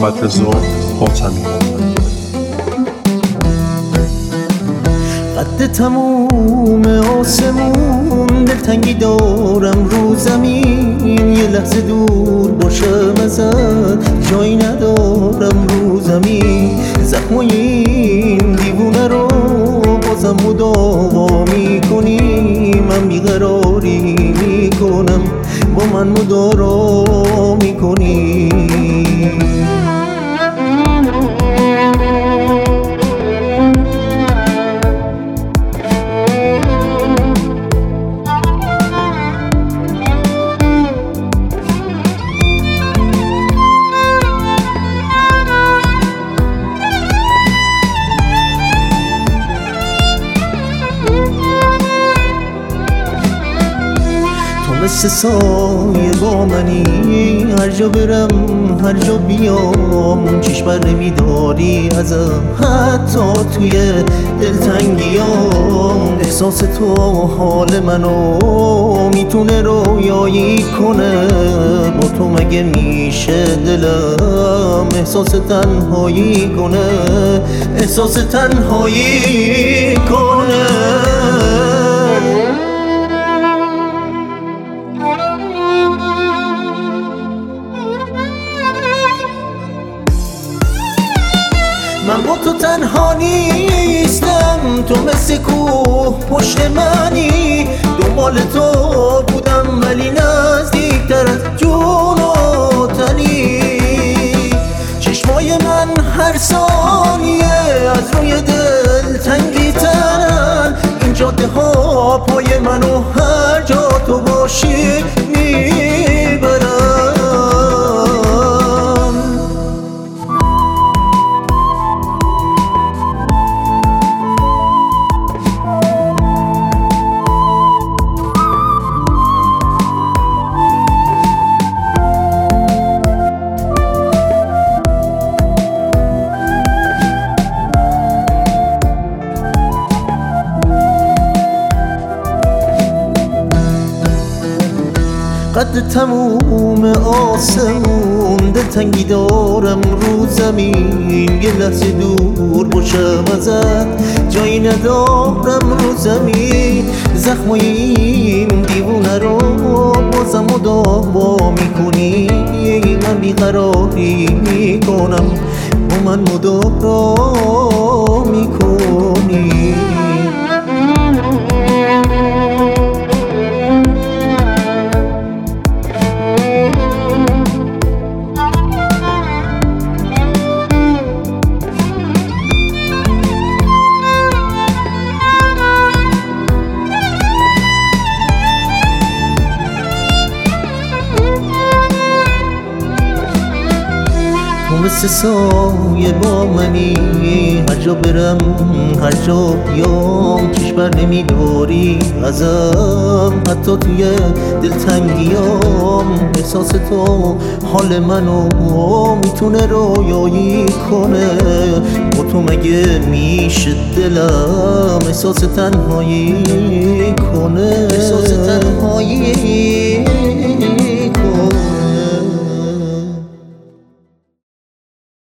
محمد رضا حاتمی. قد تموم آسمون دلتنگی دارم رو زمین، یه لحظه دور باشم ازت جایی ندارم رو زمین. زخمای این دیوونه رو بازم مداوا میکنی، من بیقراری میکنم با من مدارا میکنی. مثل سایه با منی، هر جا برم هر جا بیام چشم بر نمیداری ازم، حتی توی دلتنگیام. احساس تو حال منو میتونه رویایی کنه، با تو مگه میشه دلم احساس تنهایی کنه، احساس تنهایی کنه. من با تو تنها نیستم، تو مثل کوه پشت منی، دنبال تو بودم ولی نزدیکتر از جون و تنی. چشمای من هر ثانیه از روی دل تنگی ترن، این جاده ها پای منو هر جا تو باشی میبرن. قد تموم آسمون دلتنگی دارم رو زمین، یه لحظه دور باشم ازت جایی ندارم رو زمین. زخمای این دیوونه رو بازم مداوا میکنی، من بیقراری میکنم با من مدارا میکنی. مثل سایه با منی، هر جا برم هر جا بیام چشم بر نمیداری ازم، حتی توی دلتنگیام. احساس تو حال منو میتونه رویایی کنه، با تو مگه میشه دلم احساس تنهایی کنه، احساس تنهایی